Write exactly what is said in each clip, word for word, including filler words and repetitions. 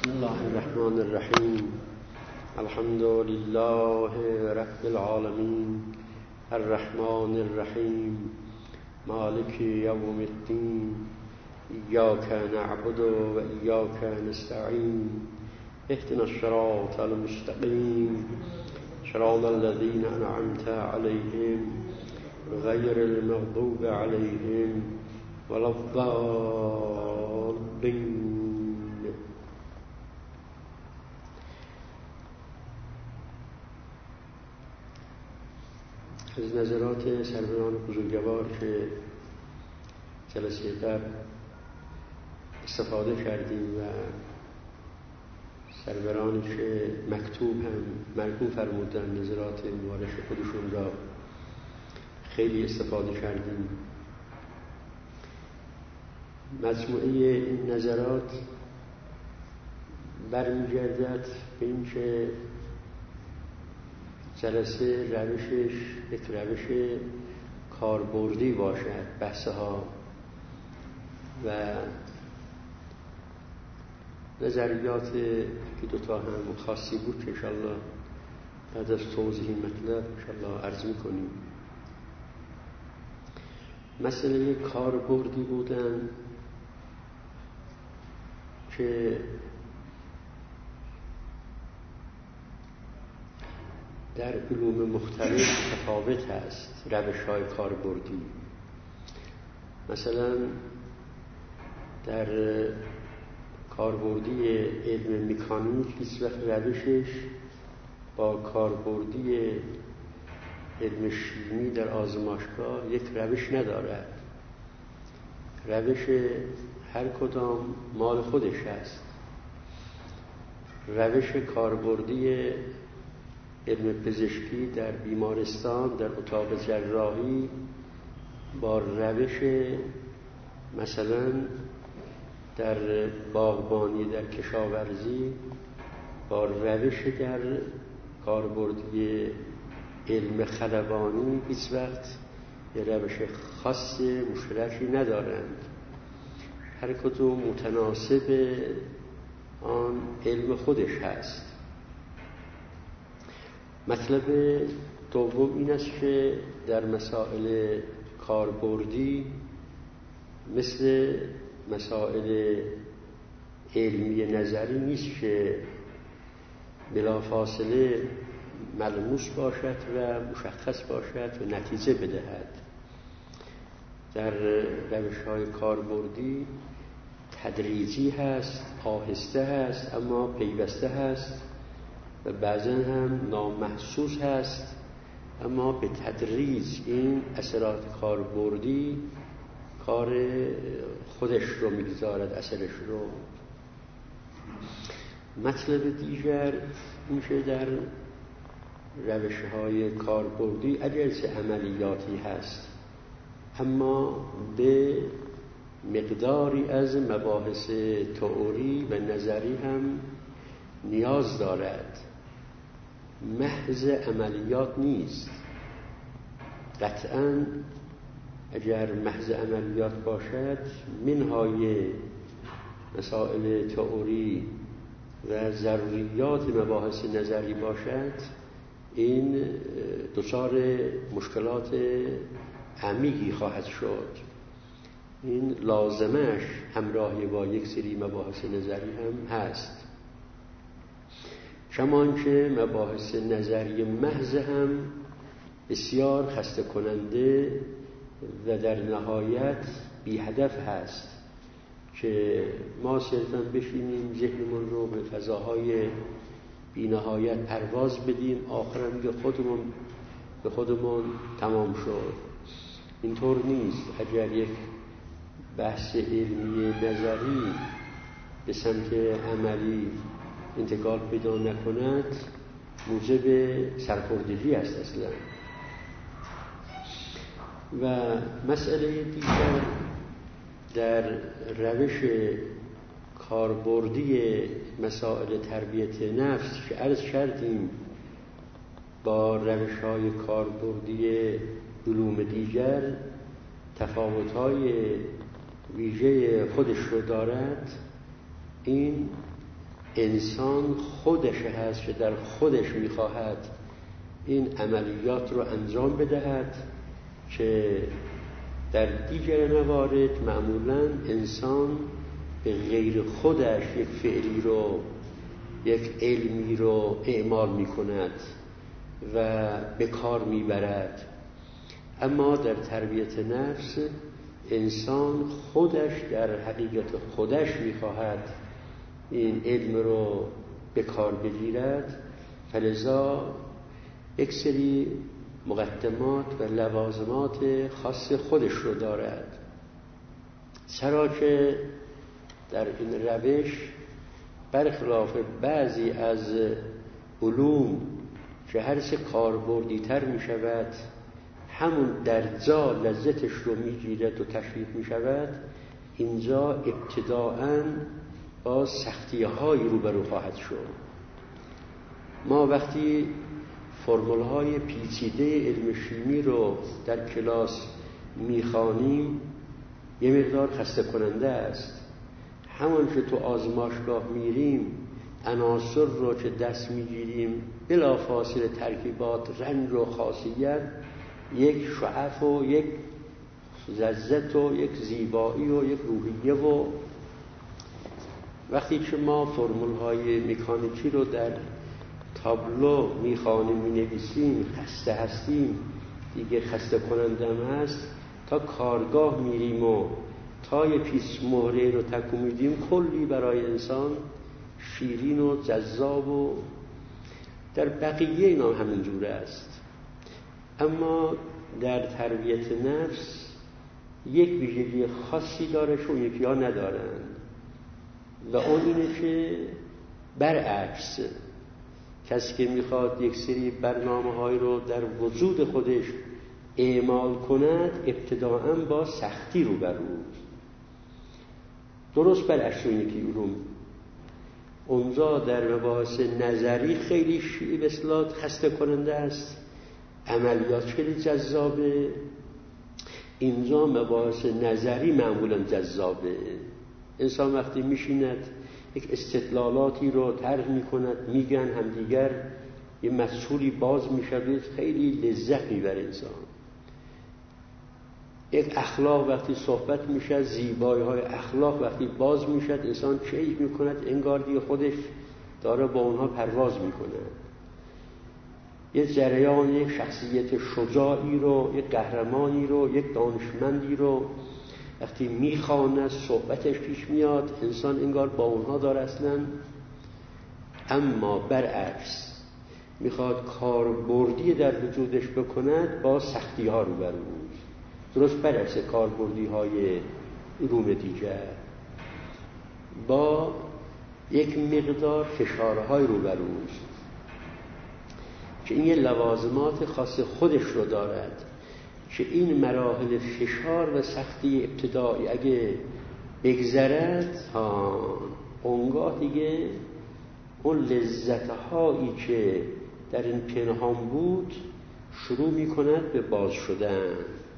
بسم الله الرحمن الرحیم. الحمد لله رب العالمین، الرحمن الرحیم، مالک یوم الدین. ایاک نعبد و ایاک نستعین، اهدنا الصراط المستقیم، صراط الذین انعمت علیهم غیر المغضوب علیهم ولا الضالین. از نظرات سروران بزرگوار که جلسه قبل استفاده کردیم و سرورانی که مکتوب هم مرگون فرمودن نظرات مبارک خودشون را خیلی استفاده کردیم. مجموعه این نظرات برمیگردد به این که جلسه روشش یک روش کاربردی باشد، بحثها و نظریات که دوتا هم خاصی بود که انشاءالله بعد از توضیح مطلب انشاءالله عرض میکنیم. مسئله کاربردی بودن که در علوم مختلف تفاوت هست روش‌های کاربردی. مثلا در کاربردی علم مکانیک هیچ وقت روشش با کاربردی علم شیمی در آزمایشگاه یک روش ندارد. روش هر کدام مال خودش هست. روش کاربردی علم پزشکی در بیمارستان در اتاق جراحی با روش مثلا در باغبانی در کشاورزی با روش در کاربردی علم خلبانی هیچ وقت یه روش خاص مشترکی ندارند. هر کدوم متناسب آن علم خودش هست. مطلب دوم این است که در مسائل کاربردی مثل مسائل علمی نظری نیست که بلافاصله ملموس باشد و مشخص باشد و نتیجه بدهد. در روش‌های کاربردی تدریجی هست، آهسته هست اما پیوسته هست و بعضا هم نامحسوس هست اما به تدریج این اثرات کاربردی کار خودش رو میگذارد، اثرش رو. مطلب دیگر میشه در روش‌های کاربردی اگرچه عملیاتی هست اما به مقداری از مباحث تئوری و نظری هم نیاز دارد. محض عملیات نیست. قطعاً اگر محض عملیات باشد منهای مسائل تئوری و ضروریات مباحث نظری باشد این دچار مشکلات عمیقی خواهد شد. این لازمش همراهی با یک سری مباحث نظری هم هست. چمان که مباحث نظری محض هم بسیار خسته کننده و در نهایت بی هدف هست که ما صرفاً بشینیم ذهنمون رو به فضاهای بی نهایت پرواز بدیم، آخرا میگه خودمون به خودمون تمام شد. اینطور نیست. اگر یک بحث علمی نظری به سمت عملی انتقال پیدا نکند موجب سرخوردگی است اصلا. و مسئله دیگر در روش کاربردی مسائل تربیت نفس که عرض کردیم با روش‌های کاربردی علوم دیگر تفاوت‌های ویژه خودش رو دارد. این انسان خودش هست که در خودش میخواهد این عملیات رو انجام بدهد، که در دیگر موارد معمولاً انسان به غیر خودش یک فعلی رو، یک علمی رو اعمال میکند و به کار میبرد. اما در تربیت نفس انسان خودش در حقیقت خودش میخواهد این علم رو به کار بگیرد، فلذا یک سری مقدمات و لوازمات خاص خودش رو دارد. چرا که در این روش برخلاف بعضی از علوم که هر چه کاربردی تر می شود همون در جا لذتش رو می گیرد و تشریف می شود، اینجا ابتداعاً با سختی های روبرو خواهد شد. ما وقتی فرمول های پیچیده علم شیمی رو در کلاس میخوانیم یه مقدار خسته کننده است. همون که تو آزمایشگاه میریم عناصر رو که دست میگیریم بلافاصله ترکیبات، رنگ و خاصیت، یک شعف و یک لذت و یک زیبایی و یک روحیه، و وقتی که ما فرمول های مکانیکی رو در تابلو میخوانیم مینویسیم خسته هستیم، دیگه خسته کنندم هست. تا کارگاه میریم و تا یه پیس مهره رو تکون میدیم کلی برای انسان شیرین و جذاب، و در بقیه اینا همین جوره است. اما در تربیت نفس یک ویژگی خاصی داره که اون یکی ها ندارن، و اون اینه که برعکس کسی که میخواد یک سری برنامه های رو در وجود خودش اعمال کند ابتداعاً با سختی روبروست. درست برعکس اینه که علوم اونجا در مباحث نظری خیلی به اصطلاح خسته کننده است، عملیات خیلی جذابه. اینجا مباحث نظری معمولاً جذابه. انسان وقتی میشیند یک استدلالاتی رو طرح میکند، میگن همدیگر، یه مسئولی باز میشود، خیلی لذت میبره انسان. یک اخلاق وقتی صحبت میشه، زیبایی های اخلاق وقتی باز میشد، انسان کیف میکند، انگار دیگه خودش داره با اونها پرواز میکنه. یک جریان، یک شخصیت شجاعی رو، یک قهرمانی رو، یک دانشمندی رو وقتی میخواند صحبتش پیش میاد، انسان انگار با اونها داره اصلا. اما برعکس میخواد کاربردی در وجودش بکند، با سختی ها روبروست. درست برعکس کاربردی های علوم دیگر، با یک مقدار فشارهای روبروست که این یه لوازمات خاص خودش رو دارد، که این مراحل فشار و سختی ابتدایی اگه بگذرد، ها اونگاه دیگه اون لذتهایی که در این پنهان بود شروع میکند به باز شدن.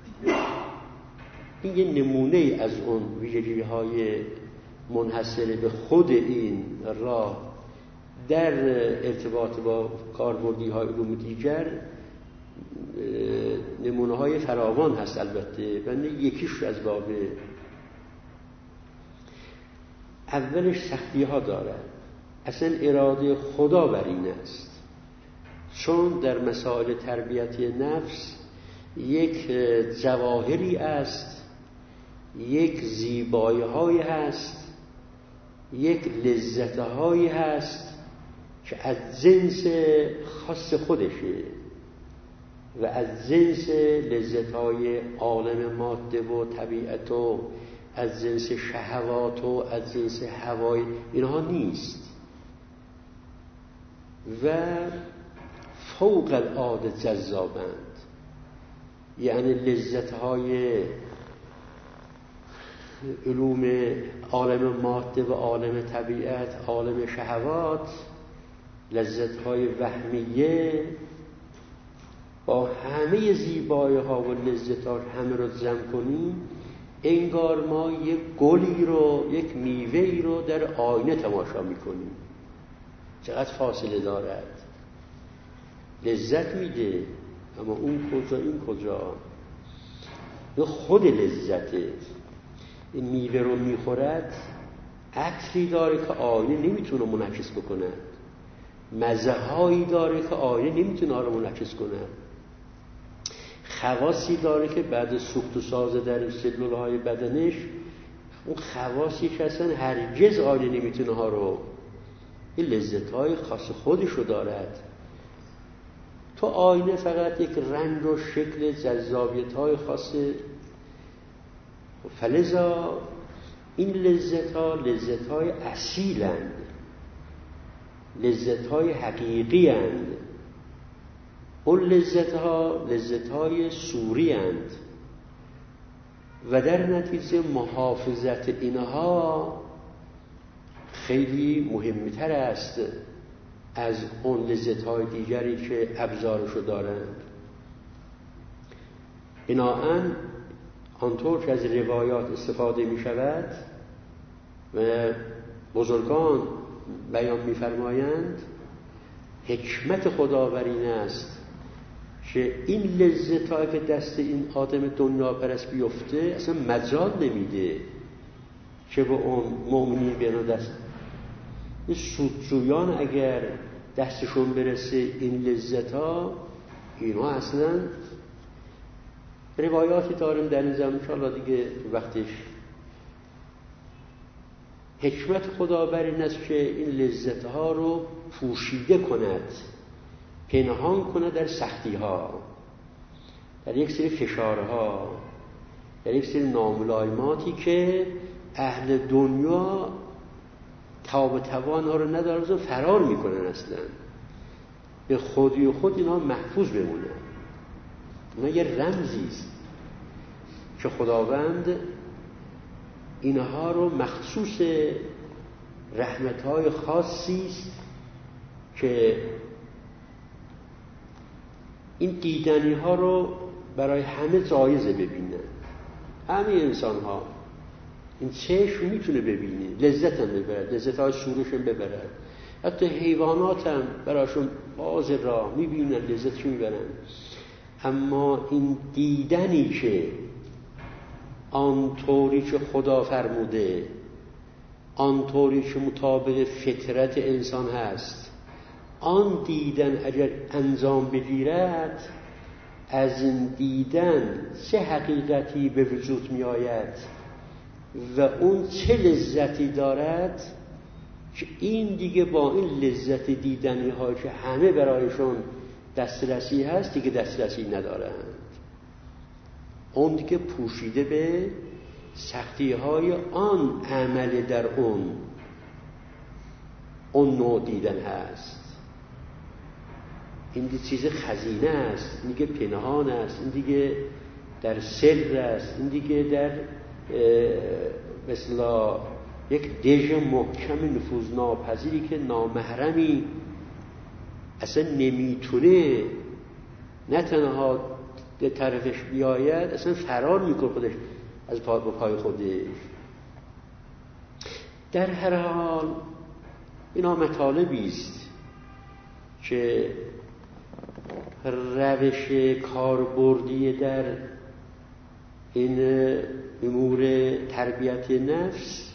این یه نمونه از اون ویژگی‌های منحصر به خود این راه در ارتباط با کاربردی‌های علوم دیگر نمونه‌های فراوان هست. البته بنده یکیش از باب اولش سختی‌ها دارد. اصلا اراده خدا بر این است، چون در مسائل تربیتی نفس یک جواهری است، یک زیبایی‌هایی هست، یک لذت‌هایی هست که از جنس خاص خودشه و از جنس لذت‌های عالم ماده و طبیعت و از جنس شهوات و از جنس هوای اینها نیست و فوق العاده جذابند. یعنی لذت‌های علوم عالم ماده و عالم طبیعت، عالم شهوات، لذت‌های وهمیه با همه زیبایی‌ها و لذت‌ها همه رو جمع کنیم، انگار ما یک گلی رو، یک میوه‌ای رو در آینه تماشا می‌کنیم. چقدر فاصله دارد. لذت میده اما اون کجا این کجا. این خود لذته. این میوه رو میخورد عطری داره که آینه نمیتونه منعکس بکنه، مزه هایی داره که آینه نمیتونه آن رو منعکس کنه، خواصی داره که بعد سوخت و ساز در سلول های بدنش اون خواصی که اصلا هرگز آینه نمیتونه ها رو. این لذت های خاص خودش رو دارد. تو آینه فقط یک رنگ و شکل جذابیت های خاصه. فلذا این لذت ها لذت های اصیلند، لذت های حقیقی اند. اون لذت ها لذت های صوری اند و در نتیجه محافظت اینها خیلی مهمتر است از اون لذت های دیگری که ابزارشو دارند. بنابراین آنطور که از روایات استفاده می شود و بزرگان بیان می فرمایند، حکمت خدا بر این است که این لذت هایی که دست این آدم دنیا پرست بیفته اصلا مجال نمیده که به اون مؤمنین بیان دست. این سودجویان اگر دستشون برسه این لذت ها، اینا اصلا روایاتی داریم در این زمان انشاءالله دیگه وقتش. حکمت خدا بر این است که این لذت ها رو پوشیده کند، پنهان کند در سختی ها، در یک سری فشارها، در یک سری ناملایماتی که اهل دنیا تاب توان ها رو ندارن، فرار میکنن، اصلا به خودی و خود اینا محفوظ بمونن. اینا یه رمزی است که خداوند اینها رو مخصوص رحمت‌های خاصی است که این دیدنی ها رو برای همه جایزه ببینن. همه انسان ها این چشم میتونه ببینه، لذت هم ببرد، لذت های شورش هم ببرد. حتی حیوانات هم براشون باز راه میبینن، لذتش میبرن. اما این دیدنی که آنطوری که خدا فرموده، آنطوری که مطابق فطرت انسان هست، آن دیدن اگر انجام بگیرد، از این دیدن چه حقیقتی به وجود می آید و اون چه لذتی دارد که این دیگه با این لذت دیدنی ها که همه برایشون دسترسی هست دیگه دسترسی ندارند. اون دیگه پوشیده به سختی های آن عمل در اون اون نوع دیدن هست. این دیگه چیز خزینه است، این دیگه پنهان است، این دیگه در سر است، این دیگه در مثلا یک دژ محکم نفوذ ناپذیری که نامحرمی اصلا نمیتونه نه تنها به طرفش بیاید، اصلا فرار میکنه خودش از پای به پای خودش. در هر حال اینا مطالبی است که روش کاربردی در این امور تربیت نفس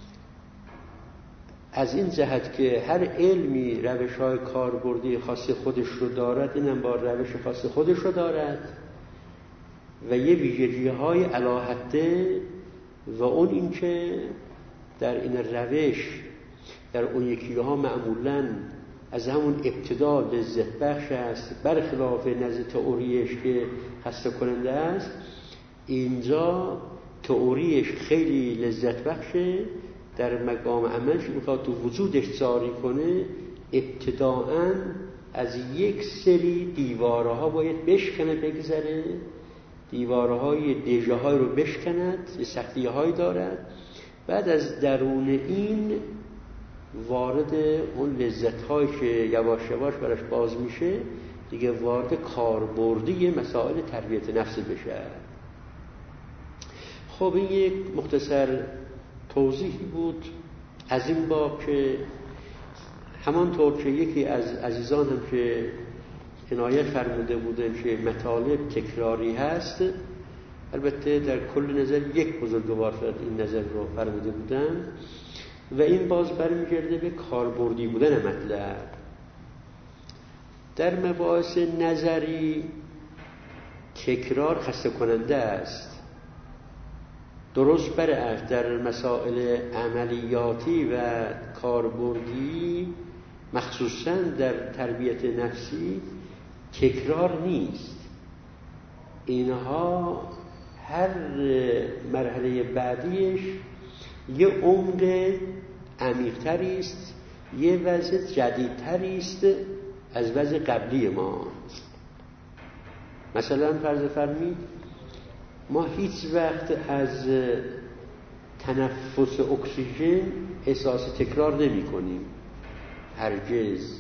از این جهت که هر علمی روش‌های کاربردی خاص خودش رو دارد، اینم با روش خاص خودش رو دارد و یه ویژگی‌های علاحده و اون این که در این روش در اون یکی‌ها معمولاً از همون ابتدا لذت بخش است، برخلاف نزد تئوریش که خسته کننده است. اینجا تئوریش خیلی لذت بخشه، در مقام عملش میخواد تو وجودش جاری کنه. ابتداءً از یک سری دیوارها باید بشکنه، بگذره، دیوارهای دیجه های رو بشکند، سختی های دارد. بعد از درون این وارد اون لذت هایی که یواش یواش براش باز میشه دیگه وارد کاربردی مسائل تربیت نفس بشه. خب این یک مختصر توضیحی بود از این باب که همانطور که یکی از عزیزان هم که عنایت فرموده بودن که مطالب تکراری هست، البته در کل نظر یک بزرگوار این نظر رو فرموده بودن و این باز برمیگرده به کاربردی بودن مطلب. در مباحث نظری تکرار خسته کننده است، درست برعکس در مسائل عملیاتی و کاربردی مخصوصا در تربیت نفسی تکرار نیست. اینها هر مرحله بعدیش یه عمق عمیق‌تری است، یه وضع جدیدتری است از وضع قبلی ما. مثلا فرض فرمید ما هیچ وقت از تنفس اکسیژن احساس تکرار نمی کنیم، هرگز.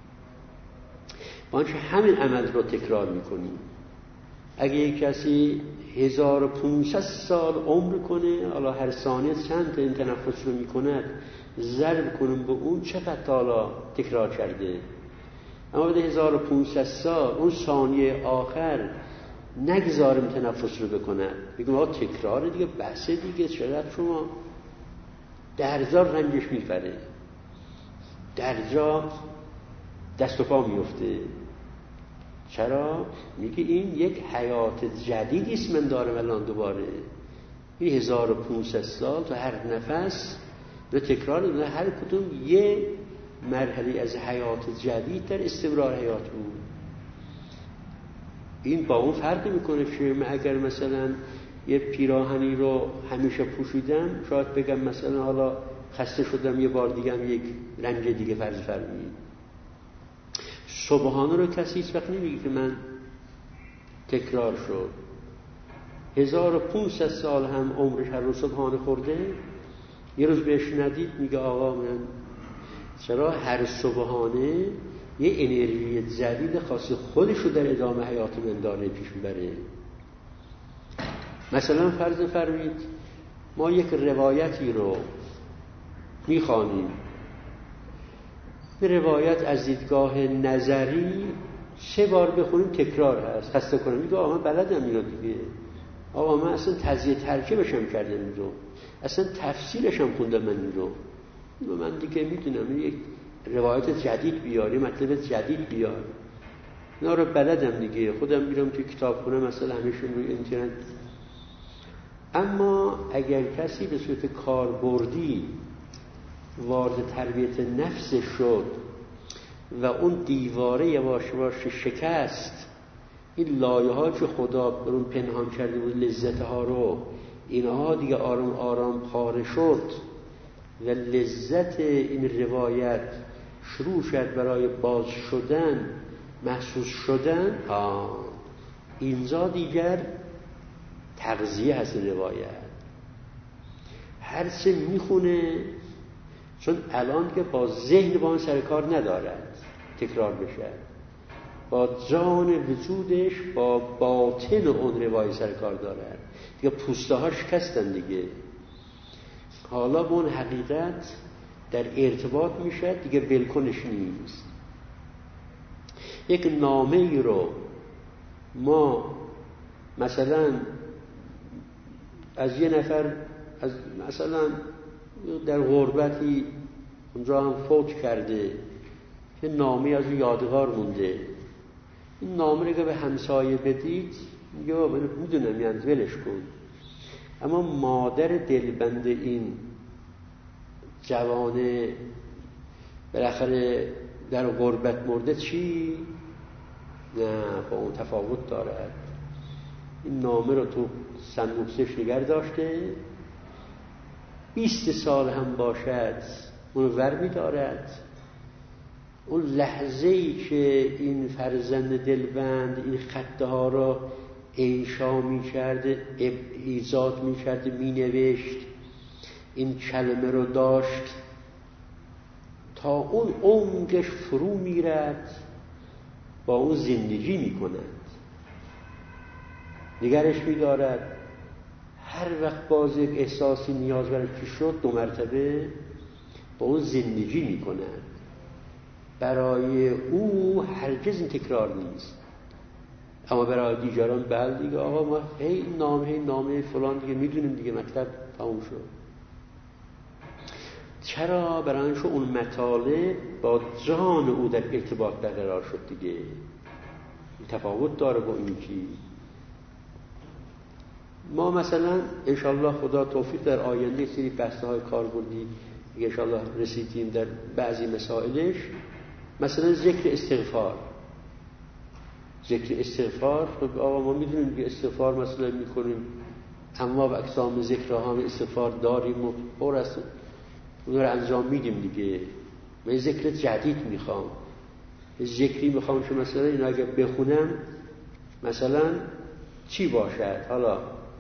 ما آنچه همین عمل رو تکرار می کنیم. اگه یک کسی هزار و پونصد سال عمر کنه، حالا هر ثانیه چند تا این تنفس رو می کند، ضرب کنیم به اون چقدر حالا تکرار کرده. اما بعد هزار و پونصد سال اون ثانیه آخر نگذاریم تنفس رو بکنن، بگیم آقا تکرار دیگه، بحثه دیگه، چقدر شما درجا رنجش میفره، درجا دست و پا میفته. چرا؟ میگه این یک حیات جدیدی است من دارم الان دوباره. این هزار و پونصد سال تو هر نفس به تکرار دونه، هر کدوم یه مرحله از حیات جدید در استمرار حیات بود. این با اون فرق میکنه که من اگر مثلا یه پیراهنی رو همیشه پوشیدم، شاید بگم مثلا حالا خسته شدم یه بار دیگه هم یک رنج دیگه فرض فرمید. صبحانه رو کسی هیچ وقت نمیگه که من تکرار شد. هزار و پونصد سال هم عمرش هر روز صبحانه خورده، یه روز بهش ندید میگه آقا من، چرا هر صبحانه یه انرژی جدید خاص خودش رو در ادامه حیات من داره پیش میبره. مثلا فرض فرمید ما یک روایتی رو میخوانیم، این روایت از دیدگاه نظری سه بار بخونیم تکرار هست، خسته کنم. میگه آقا من بلدم اینو دیگه، آقا من اصلا تجزیه ترکیبش هم کردم این رو، اصلا تفسیرش هم خوندم من این رو، من دیگه میتونم یک روایت جدید بیاری، مطلب جدید بیار، اینا رو بلدم دیگه، خودم میرم توی کتابخونه مثلا همیشون روی اینترنت. اما اگر کسی به صورت کاربردی وارد تربیت نفس شد و اون دیواره یواش یواش شکست، این لایه ها که خدا بر اون پنهان کرده بود لذت ها رو، اینها دیگه آرام آرام پاره شد و لذت این روایت شروع شد برای باز شدن، محسوس شدن، ها اینجا دیگر تغذیه هست روایت. هر چه میخونه، چون الان که با ذهن با اون سرکار ندارد تکرار بشه، با جان وجودش با باطن اون روایت سرکار دارد دیگه، پوسته ها شکستن دیگه، حالا با اون حقیقت در ارتباط میشه دیگه، بلکنش نیست. یک نامه ای رو ما مثلا از یه نفر، از مثلا در غربتی اونجا هم فوت کرده، که نامه از یادگار مونده، این نامه رو که به همسایه بدید میگه من میدونم یعنی ولش کن. اما مادر دلبند این جوانه بالاخره در غربت مرده چی؟ نه، با اون تفاوت دارد. این نامه رو تو صندوقش نگه داشته، بیست سال هم باشد اون ور می دارد. اون لحظه‌ای که این فرزند دلبند این خطه ها را انشا می کرده، ایجاد می کرده، می نوشت، این کلمه رو داشت، تا اون عمقش فرو می رد، با اون زندگی می کند، نگرش می دارد. هر وقت باز یک احساسی نیاز برش پیش شد، دو مرتبه با اون زندگی می کند. برای او هرگز این تکرار نیست. اما برای دیگران بله دیگه آقا ما هی نامه هی نامه فلان دیگه میدونیم دیگه مطلب تموم شد. چرا؟ برای اینکه اون مطالب با جان او در ارتباط برقرار شد دیگه. تفاوت داره با این کی. ما مثلا انشالله خدا توفیق در آینده سری بحث‌های کاربردی دیگه انشالله رسیدیم در بعضی مسائلش. مثلا ذکر استغفار، ذکر استغفار خب آقا ما میدونیم که استغفار مثلا میکنیم، اما و اقسام ذکرها هم استغفار داریم و پر است، اون رو انجام میدیم دیگه. من ذکر جدید میخوام، ذکری میخوام که مثلا این اگه بخونم مثلا چی باشد. حالا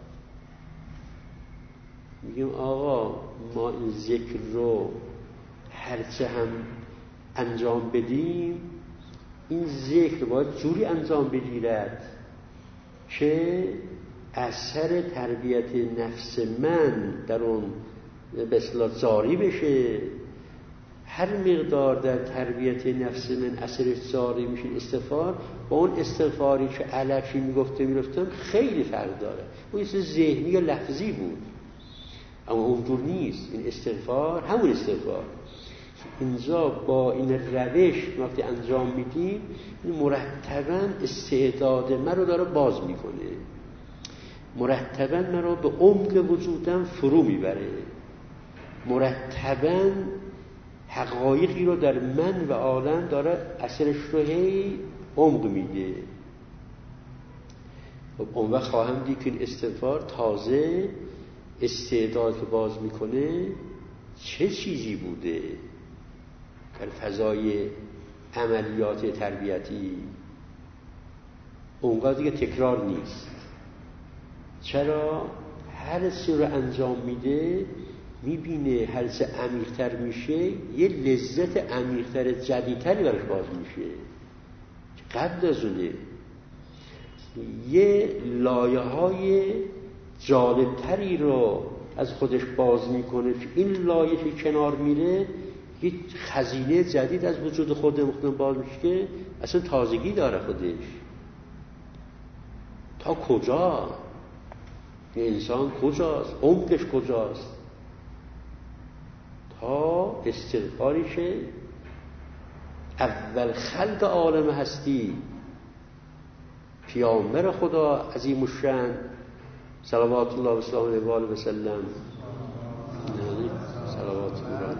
میگیم آقا ما این ذکر رو هرچه هم انجام بدیم، این ذکر باید جوری انجام بگیرد که اثر تربیت نفس من در اون به اصطلاح جاری بشه. هر مقدار در تربیت نفس من اثرش جاری میشه استغفار، با اون استغفاری که علکی میگفته میرفتم خیلی فرق داره. اون چیز ذهنی یا لفظی بود، اما اونجور نیست. این استغفار همون استغفار اینجا با این روش وقتی انجام میدیم مرتباً استعداد من رو داره باز میکنه، مرتباً من رو به عمق وجودم فرو میبره، مرتباً حقایقی رو در من و عالم داره اثرش رو هی عمق میده. خب اون وقت خواهم دید که این استغفار تازه استعداد که باز میکنه چه چیزی بوده در فضای عملیات تربیتی. اونقدر دیگه تکرار نیست. چرا؟ هر چی رو انجام میده میبینه هر چه عمیق‌تر میشه یه لذت عمیق‌تر جدیدتری براش باز میشه. قبل از اونه یه لایه‌های جالبتری رو از خودش باز میکنه که این لایه که کنار میره یه خزینه جدید از وجود خود مختلف باز میشه که اصلا تازگی داره خودش. تا کجا؟ یه انسان کجاست؟ عمقش کجاست؟ تا استغفاری که اول خلق عالم هستی پیامبر خدا عظیم الشأن صلوات الله و سلام علیه و آله و سلم صلوات الله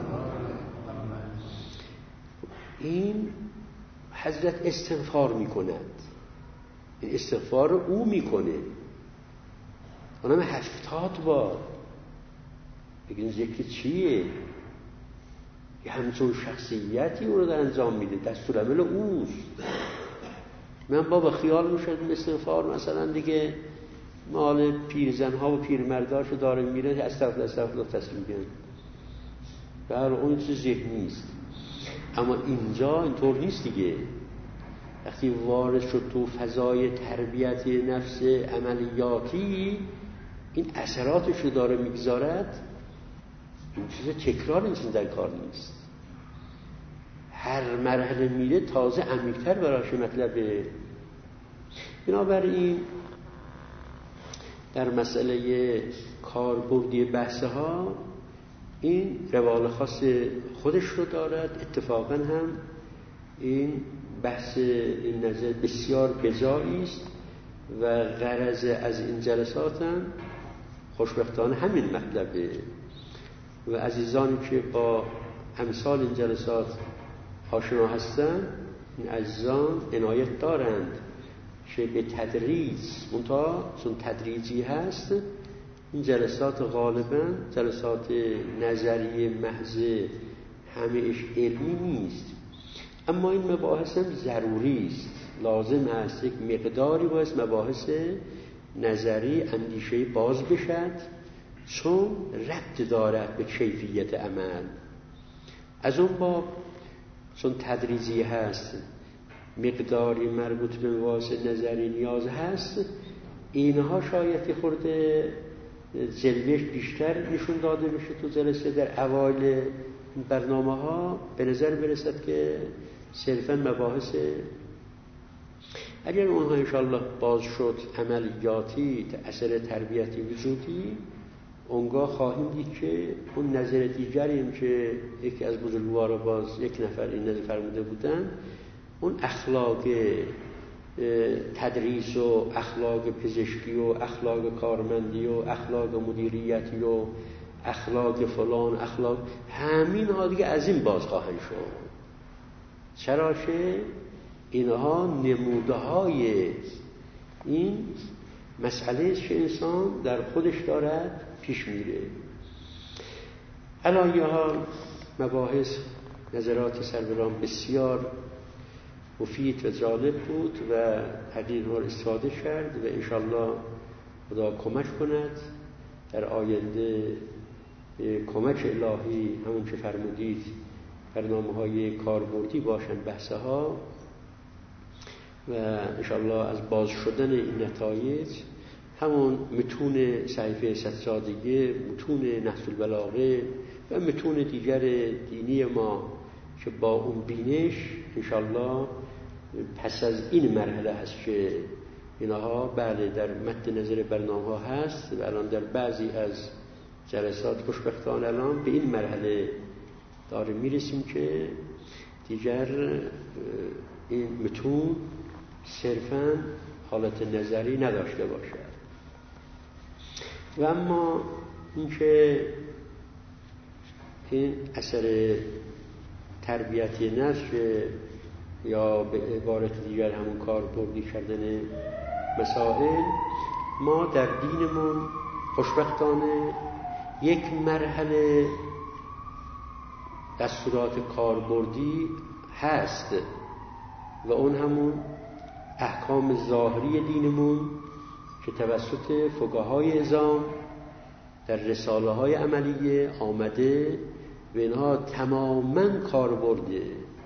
این حضرت استغفار میکند. این استغفار رو او میکنه. اونم هفتاد بار. بگین ذکر چیه؟ یه همچون شخصیتی اون رو در انجام میده، دستورالعمل اوست. من بابا خیال میشد استغفار مثلا دیگه مال پیرزنها و پیرمرداشو داره میره استغفر استغفر تسلیم میگن. برای اون چیز ذهنی است. اما اینجا اینطور نیست دیگه. وقتی وارد شد تو فضای تربیت نفس عملیاتی این اثراتش رو داره میگذارد. این چیز تکرار نیست، در کار نیست. هر مرحله میره تازه عمیق‌تر براش مطلبه. بنابراین در مسئله کاربردی بحث ها این روال خاص خودش رو دارد. اتفاقا هم این بحث این نظر بسیار بجایی است و غرض از این جلسات هم خوشبختانه همین مطلبه و عزیزانی که با امثال این جلسات آشنا هستند این عزیزان عنایت دارند که به تدریج منتها چون تدریجی هست این جلسات غالبا جلسات نظری محض همه‌اش علمی نیست، اما این مباحث هم ضروری است، لازم است یک مقداری باید مباحث نظری اندیشه باز بشد چون ربط دارد به کیفیت عمل. از اون باب چون تدریجی هست مقداری مربوط به مباحث نظری نیاز هست، اینها شاید خورده جلوهش بیشتر نشون داده بشه تو جلسه در اوایل برنامه ها به نظر برسد که صرفاً مباحث، اگر اونها انشاءالله باز شد عملیاتی اثر تربیتی وجودی، اونگاه خواهیم دید که اون نظر دیگریم که یکی از بزرگوارا باز یک نفر این نظر فرموده بودن، اون اخلاق تدریس و اخلاق پزشکی و اخلاق کارمندی و اخلاق مدیریتی و اخلاق فلان اخلاق، همین ها دیگه از این باز خواهند شد. چرا که اینها نموده های این مسئله است که انسان در خودش دارد پیش میره. الان یه حال مباحث نظرات سروران بسیار مفید و جالب بود و حقیق رو استفاده کرد و انشالله خدا کمک کند در آینده کمک الهی همون که فرمودید برنامه های کاربردی باشن بحث ها و انشالله از باز شدن این نتایج همون متون صحیفه صدسادگی، متون نهج البلاغه و متون دیگر دینی ما که با اون بینش انشالله پس از این مرحله هست که اینها بله در مد نظر برنامه ها هست و الان در بعضی از جلسات خوشبختانه الان به این مرحله داریم میرسیم که دیگر این متون صرفاً حالت نظری نداشته باشد و اما اینکه این اثر تربیتی نفس یا به عبارت دیگر همون کاربردی کردن مسائل، ما در دینمون خوشبختانه یک مرحله دستورات کاربردی هست و اون همون احکام ظاهری دینمون که توسط فقهای اعظام در رساله های عملیه آمده و اینها تماماً کاربرده،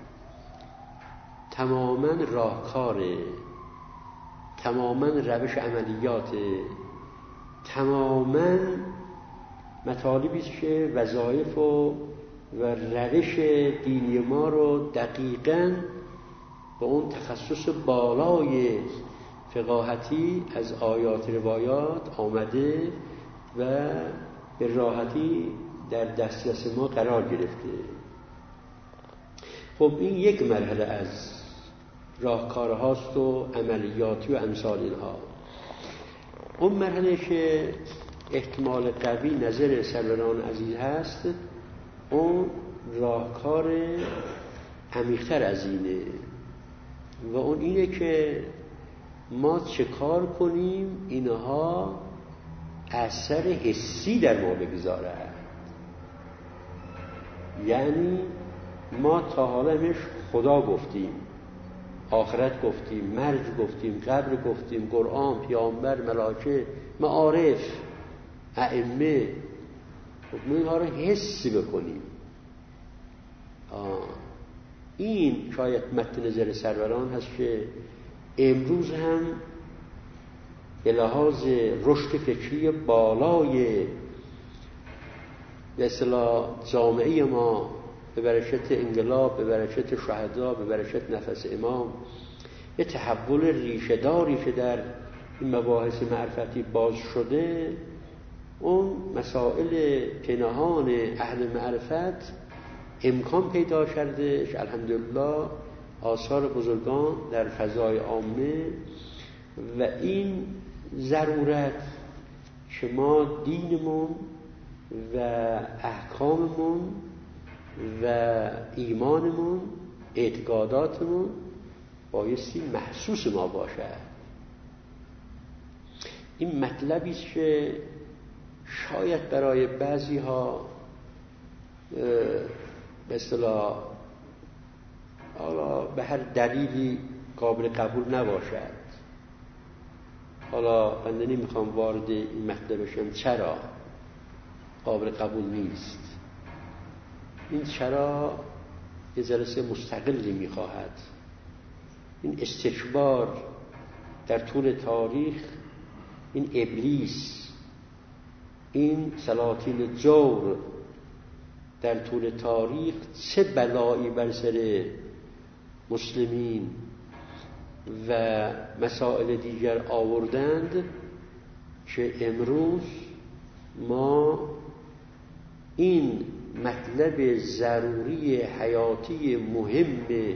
تماماً راهکاره، تماماً روش عملیاته، تماماً مطالبی است که وظایف و و روش دینی ما رو دقیقاً با اون تخصص بالای فقاهتی از آیات روایات آمده و به راحتی در دسترس ما قرار گرفته. خب این یک مرحله از راهکارهاست و عملیاتی و امثال اینها. اون مرحله که احتمال قوی نظر سروران عزیز هست، اون راهکار عمیق‌تر از اینه و اون اینه که ما چه کار کنیم اینها اثر حسی در ما بگذارد. یعنی ما تا حالا همش خدا گفتیم، آخرت گفتیم، مرگ گفتیم، قبر گفتیم، قرآن، پیامبر، ملائکه، معارف، ائمه، خب ما اینها رو حس بکنیم. آه. این شاید مد نظر سروران هست که امروز هم به لحاظ رشد فکری بالای به اصطلاح جامعه ما، به برکت انقلاب، به برکت شهدا، به برکت نفس امام، یه تحول ریشه‌داری که در این مباحث معرفتی باز شده، اون مسائل پنهان اهل معرفت امکان پیدا کرده که الحمدلله آثار بزرگان در فضای عامه و این ضرورت که ما دینمون و احکاممون و ایمانمون، اعتقاداتمون بایستی محسوس ما باشد. این مطلبی است که شاید برای بعضی ها به اصطلاح حالا به هر دلیلی قابل قبول نباشد. حالا بنده نمیخوام وارد این مطلب بشم چرا قابل قبول نیست. این چرا یه جلسه مستقلی میخواهد. این استکبار در طول تاریخ، این ابلیس، این سلاطین جور در طول تاریخ چه بلایی بر سر مسلمین و مسائل دیگر آوردند که امروز ما این مطلب ضروری حیاتی مهم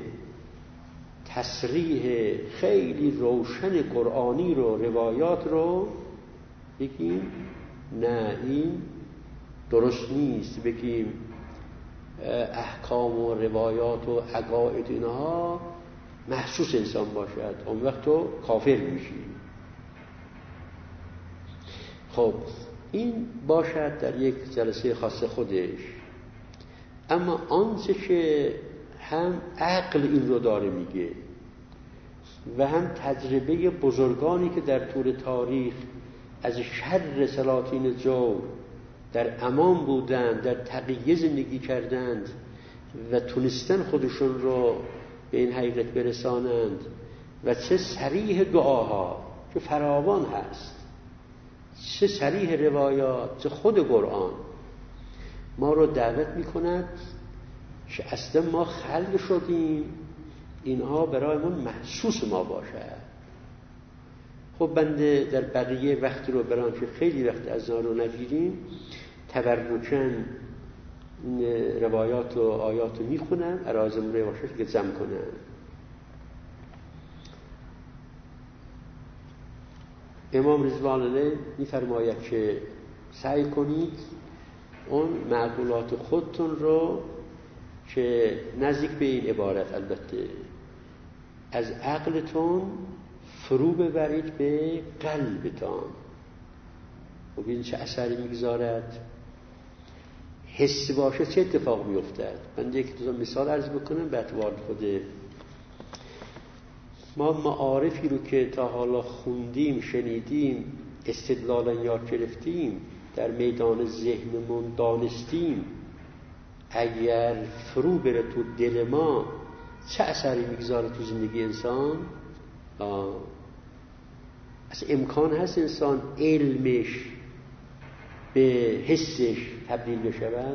تصریح خیلی روشن قرآنی رو، روایات رو بگیم نه این درست نیست، بگیم احکام و روایات و عقاید اینها محسوس انسان باشد، اون وقت تو کافر میشی. خب این باشد در یک جلسه خاص خودش. اما آنچه که هم عقل این رو داره میگه و هم تجربه بزرگانی که در طول تاریخ از شر سلاطین جور در امان بودند، در تقیه زندگی کردند و تونستن خودشون رو به این حقیقت برسانند و چه صریح دعاها که فراوان هست، چه صریح روایات، چه خود قرآن ما رو دعوت میکند که اصلا ما خلق شدیم اینها برایمون محسوس ما باشد. خب بنده در بقیه وقت رو برام که خیلی وقت از آن رو نگیریم تبرکن روایات و آیات رو میخونم، ارازم رو باشه که جمع کنم. امام رضوان الله میفرماید که سعی کنید اون معقولات خودتون رو که نزدیک به این عبارت البته از عقلتون فرو ببرید به قلبتان. و ببینید چه اثری میگذارد. حس باشه چه اتفاق میافتد. من یک دو مثال عرض بکنم به اعتبار خود ما معارفی رو که تا حالا خوندیم، شنیدیم، استدلالا یاد گرفتیم، در میدان ذهنمون دانستیم، اگر فرو بره تو دل ما چه اثری میگذاره تو زندگی انسان. اصلا امکان هست انسان علمش به حسش تبدیل بشود؟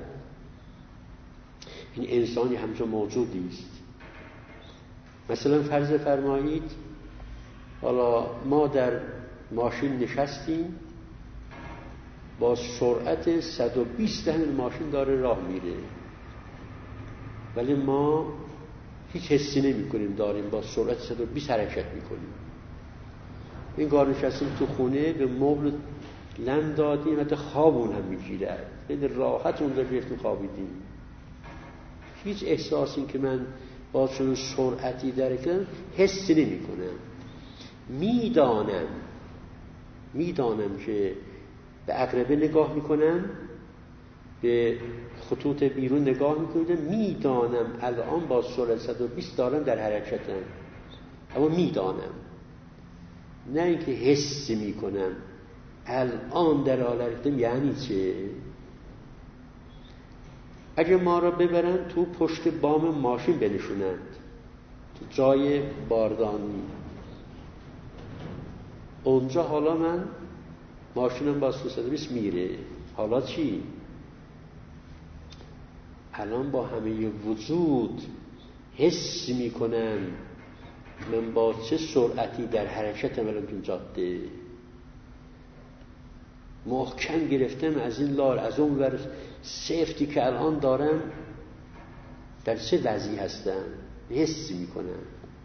این انسانی همچون موجودی است. مثلا فرض فرمایید حالا ما در ماشین نشستیم، با سرعت صد و بیست همین ماشین داره راه میره، ولی ما هیچ حسی نمی کنیم داریم با سرعت صد و بیست حرکت میکنیم. این کار نشستیم تو خونه به مبل لم دادیم، حتی خوابون هم میگیره، خیلی راحت اون رو گرفتیم خوابیدیم. هیچ احساسی که من با چون سرعتی درکنم حسی نمی کنم. میدانم میدانم که به عقربه نگاه میکنم، به خطوط بیرون نگاه میکنم، میدانم الان با سرعت صد و بیست دارم در حرکتم، اما میدانم، نه اینکه حس میکنم الان در حال حرکتم. یعنی چه؟ اگه ما را ببرن تو پشت بام ماشین بنشونند، تو جای باردانی، اونجا حالا من ماشینم با صد و بیست میره، حالا چی؟ الان با همه وجود حس میکنم من با چه سرعتی در حرکتم الان تو جاده، محکم گرفتم از این لار از اون ور، سیفتی که الان دارم در چه وضعی هستم حس میکنم.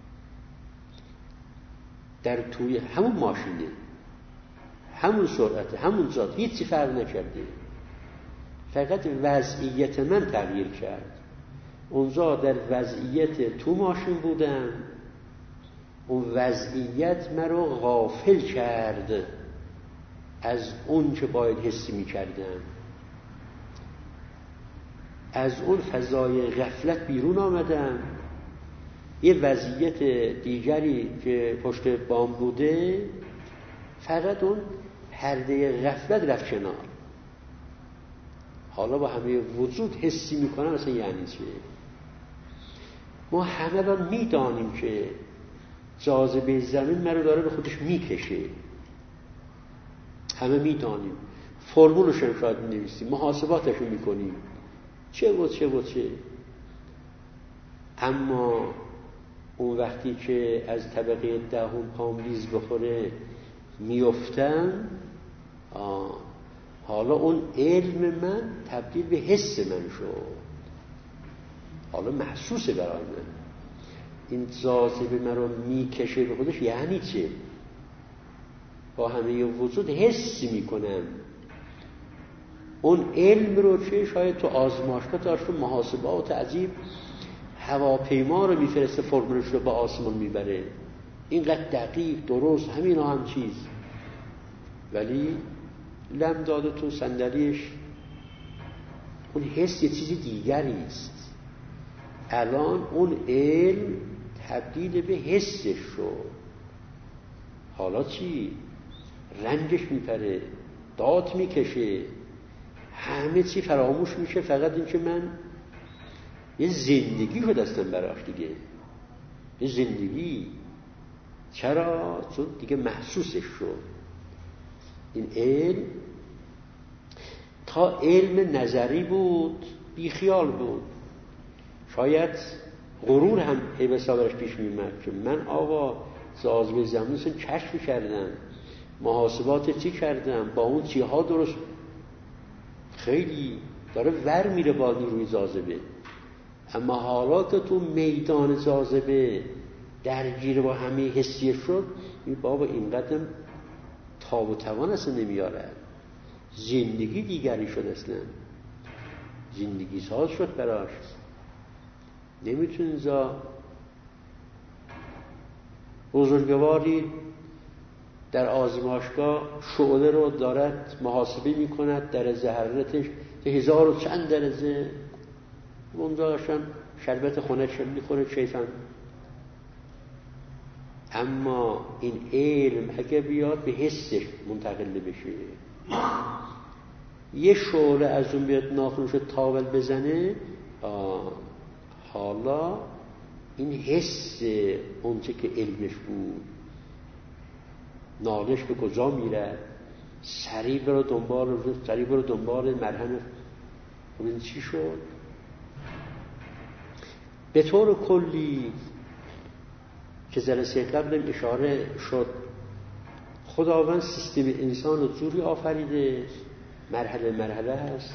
در توی همون ماشینه، همون سرعت، همون جاده، هیچی فرق نکرده، فقط وضعیت من تغییر کرد. اونجا در وضعیت تو ماشین بودم، اون وضعیت مرا غافل کرد از اون که باید حسی می کردم. از اون فضای غفلت بیرون آمدم، یه وضعیت دیگری که پشت بام بوده، فقط اون پرده غفلت رفت کنار. حالا با همه وجود حسی میکنم مثلا یعنی چه؟ ما همه را میدانیم که جاذبه زمین مرا داره به خودش میکشه، همه میدانیم، فرمولش هم شاید می‌نویسیم، محاسباتش رو میکنیم، چه و چه و چه. اما اون وقتی که از طبقه دهم پام ریز بخوره میفتن، حالا اون علم من تبدیل به حس من شد، حالا محسوسه برای من. این جاذبه من رو میکشه به خودش، یعنی چه؟ با همه وجود حس میکنم اون علم رو، چه شاید تو آزمایشگاه داشت و محاسبات عجیب هواپیما رو میفرسته فرمولش رو با آسمان میبره، اینقدر دقیق درست همین هم چیز، ولی لم داده تو صندلیش اون حس یه چیز دیگری است. الان اون علم تبدیل به حسش شد. حالا چی؟ رنجش میپره، داد میکشه، همه چی فراموش میشه، فقط این که من یه زندگی رو دستم براش دیگه، یه زندگی. چرا؟ چون دیگه محسوسش شد. این علم تا علم نظری بود بیخیال بود، شاید غرور هم حیبسا برش پیش میمد که من آقا زازمه زمینیستم کشف کردم، محاسبات چی کردم، با اون چی ها درست، خیلی داره ور میره با نیروی جاذبه. اما حالا که تو میدان جاذبه درگیر با همه حسیه شد، این بابا اینقدر تاب و توان اصلا نمیاره، زندگی دیگری شد، اصلا زندگی ساز شد براش. نمیتونه زا بزرگواری در آزمایشگاه شعله رو دارد محاسبه میکند، درجه حرارتش هزار و چند درجه، اونجا داشتن شربت خونش میخوره چیفن. اما این علم اگه بیاد به حسش منتقل بشه، یه شعله از اون بیاد ناخنش تاول بزنه، حالا این حس اونچه که علمش بود، نالش به کجا میره، سریع برو دنبال سریع برو دنبال مرهم. این چی شد؟ به طور کلی که جلسه قبل اشاره شد، خداوند سیستم انسان رو جوری آفریده، مرحله مرحله است.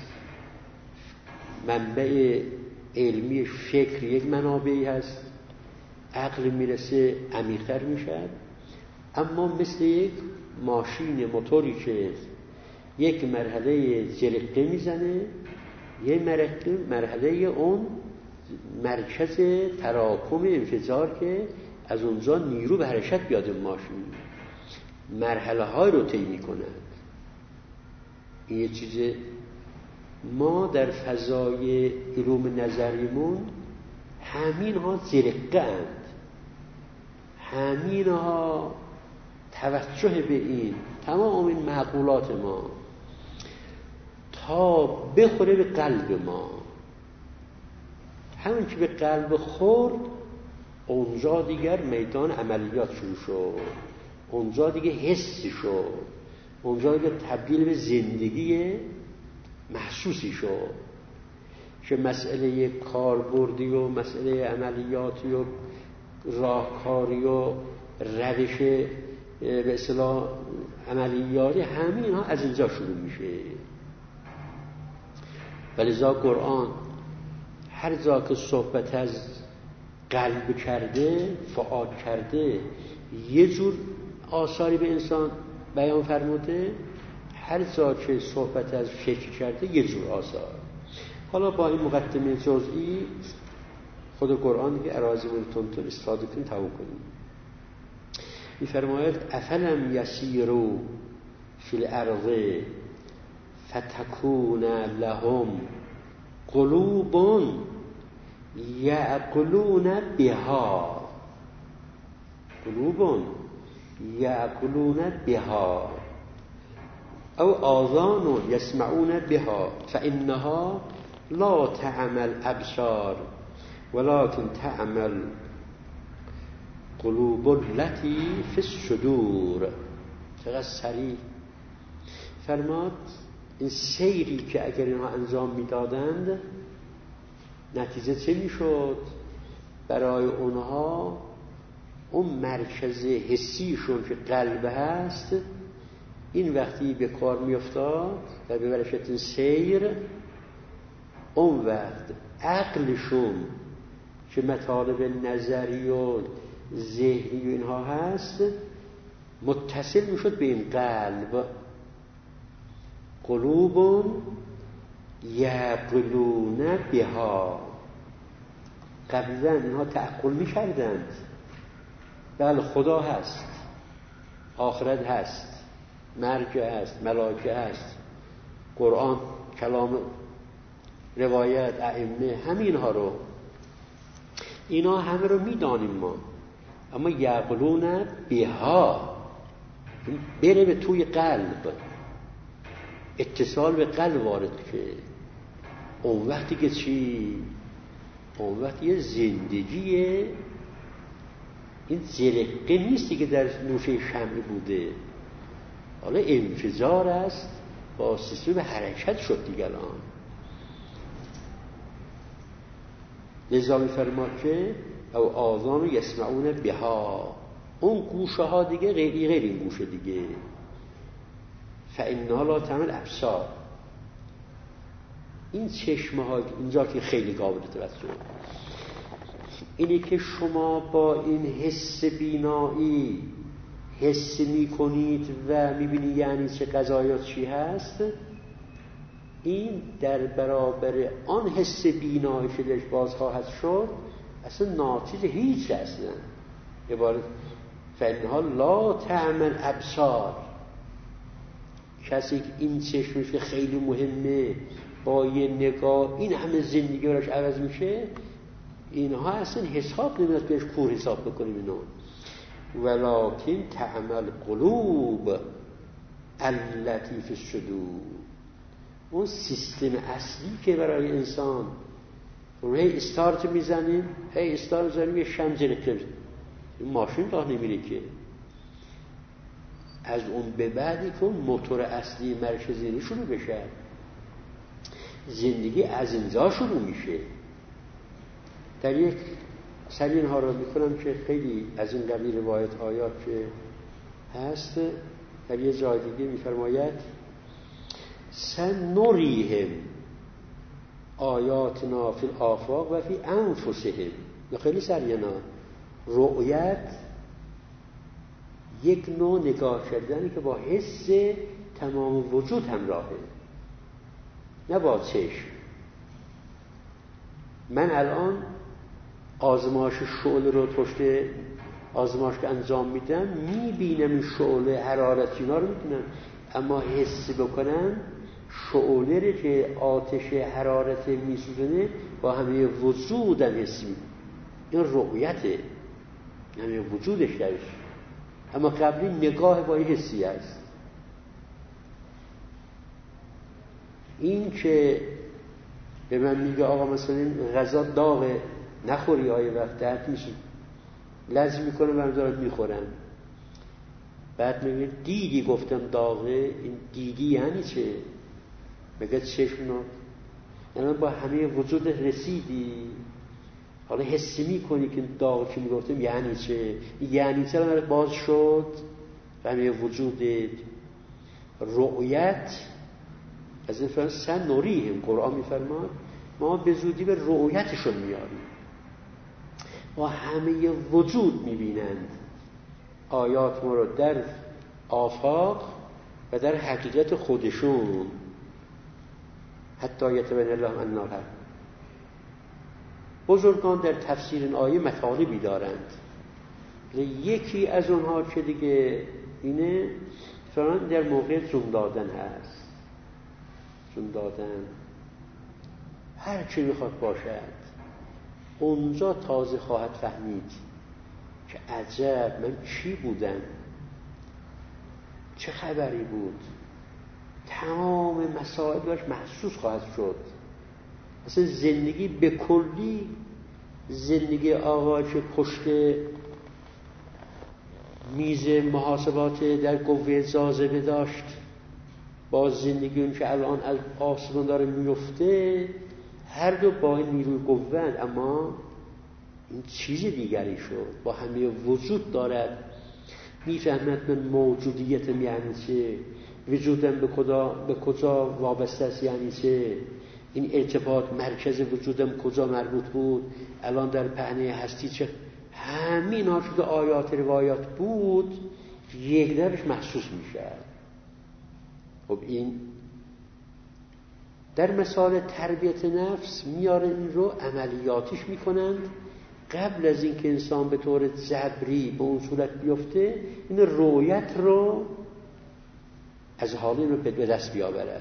منبع علمی فکر یک منابعی هست، عقل میرسه عمیق‌تر میشه، اما مثل یک ماشین موتوری که یک مرحله جرقه میزنه، یک مرحله مرحله اون مرکز تراکم انفجار که از اونجا نیرو به حرکت بیاد ماشین، مرحله های رو طی میکنه. این یه چیز ما در فضای علوم نظریمون همین ها جرقه اند، همین ها توجه به این تمام این معقولات ما تا بخوره به قلب ما، همین که به قلب خورد اونجا دیگر میدان عملیات شروع شد، اونجا دیگه حسی شد، اونجا دیگه تبدیل به زندگی محسوسی شد که مسئله کاربردی و مسئله عملیاتی و راهکاری و روش به اصطلاح عملیاتی همین ها از اینجا شروع میشه. ولذا قرآن هر جا که صحبت از قلب کرده، فعال کرده، یه جور آثاری به انسان بیان فرموده، هر جا که صحبت از فکر کرده یه جور آثار. حالا با این مقدمه جزئی خود قرآن که اراضی تون تون استفاده کنیم تموم کنیم. می‌فرماید افلم یسیروا فی الارض فتکون لهم قلوب یعقلون بها قلوب یعقلون بها او آذان یسمعون بها فانها لا تعمى الابصار ولكن تعمى قلوب التي في الصدور. چقدر سریع فرماد این سیری که اگر اینها انجام میدادند نتیجه چه میشد؟ برای اونها اون مرکز حسیشون که قلب هست، این وقتی به کار میافتاد و به برکت سیر، اون وقت عقلشون که مطالب نظری و ذهنی و اینها هست متصل میشد به این قلب. قلوب یعقلون بها، قبلا اینها تعقل میکردند بله خدا هست، آخرت هست، مرگ هست، ملائکه هست، قرآن، کلام، روایت، ائمه، همین ها رو، اینا همه رو میدانیم ما، اما یعقلون بها بره به توی قلب، اتصال به قلب وارد که اون وقتی که چی؟ اون وقتی یه زندگیه، این زرقه نیستی که در نوشه شمعی بوده، حالا انفجار است، با سیستم به حرکت شد دیگر. آن لذا می‌فرماد که او آذان یسمعون بها، اون گوشه ها دیگه غیر غیر این گوشه دیگه، فإنها لا تعمل ابصار، این چشمه ها اینجا که خیلی قابل توجه اینه که شما با این حس بینایی حس میکنید و میبینید یعنی چه قضایا چی هست، این در برابر آن حس بینایی که درش باز خواهد شد اصلا ناچیز هیچ اصلا عبارت فإنها لا تعمل ابصار. کسی که این چشمش خیلی مهمه با یه نگاه این همه زندگی براش عوض میشه، اینها اصلا حساب نمیاد بهش کور حساب بکنیم اینو. ولکن تعمل قلوب التي فی الصدور، اون سیستم اصلی که برای انسان هی استارت میزنیم، هی استارت میزنیم، یه شمزنه کرد ماشین راه نمیره که، از اون به بعدی که اون موتور اصلی مرکزی شروع بشه، زندگی از اینجا شروع میشه. در یک سری اینها رو میکنم که خیلی از این قبیل روایت آیات که هست، در یه جای دیگه میفرماید سنریهم آیاتنا فی الآفاق و فی انفسهم. خیلی سریعا رؤیت یک نوع نگاه کردنی که با حس تمام وجود همراهه، نه با چشم. من الان آزمایش شعله رو پشت آزمایش که انجام میدم میبینم این شعله حرارتی اینا رو میتونم، اما حس بکنم شعله رو که آتش حرارت میسوزنه با همه وجودم حس میکنم، این رؤیته، همه وجودش درش، اما قبلی نگاه با این حسی است. این که به من میگه آقا مثلا این غذا داغه نخوری، آیه وقت درد میشه، لازم میکنه من دارم میخورم، بعد میگه دیدی گفتم داغه، این دیدی یعنی چه؟ بگه چشم نو، یعنی با همه وجود رسیدی، حالا حسی میکنی که داغ که میگفتم یعنی چه؟ یعنی چه من باز شد همه وجودت. رؤیت از این فرمان سن نوریهم، قرآن میفرماد ما به زودی به رؤیتشون میاریم، ما همه وجود میبینند آیات ما رو در آفاق و در حقیقت خودشون، حتی یتبین الله انه الحق. بزرگان در تفسیر این آیه مطالبی دارند، یکی از اونها که دیگه اینه فرمان در موقع زوم دادن هست، زوم دادن هر چی میخواد باشد اونجا تازه خواهد فهمید که عجب من چی بودم، چه خبری بود، تمام مسائل باش محسوس خواهد شد. اصلا زندگی به کلی، زندگی آقا که پشت میز محاسبات در قوه جاذبه داشت با زندگی اون که الان از آسمان داره میفته، هر دو با این نیروی قوت، اما این چیز دیگری شد، با همه وجود دارد. میفهمد من موجودیتم یعنی چه، وجودم به کجا به کجا وابسته است یعنی چه، این ارتباط مرکز وجودم کجا مربوط بود، الان در پهنه هستی چه. همین ها شده آیات روایات بود، یک درش محسوس میشه. خب این در مثال تربیت نفس میاره، این رو عملیاتیش میکنند. قبل از اینکه انسان به طور جبری به اون صورت بیفته، این رویت رو از حال این رو به دست بیاوره.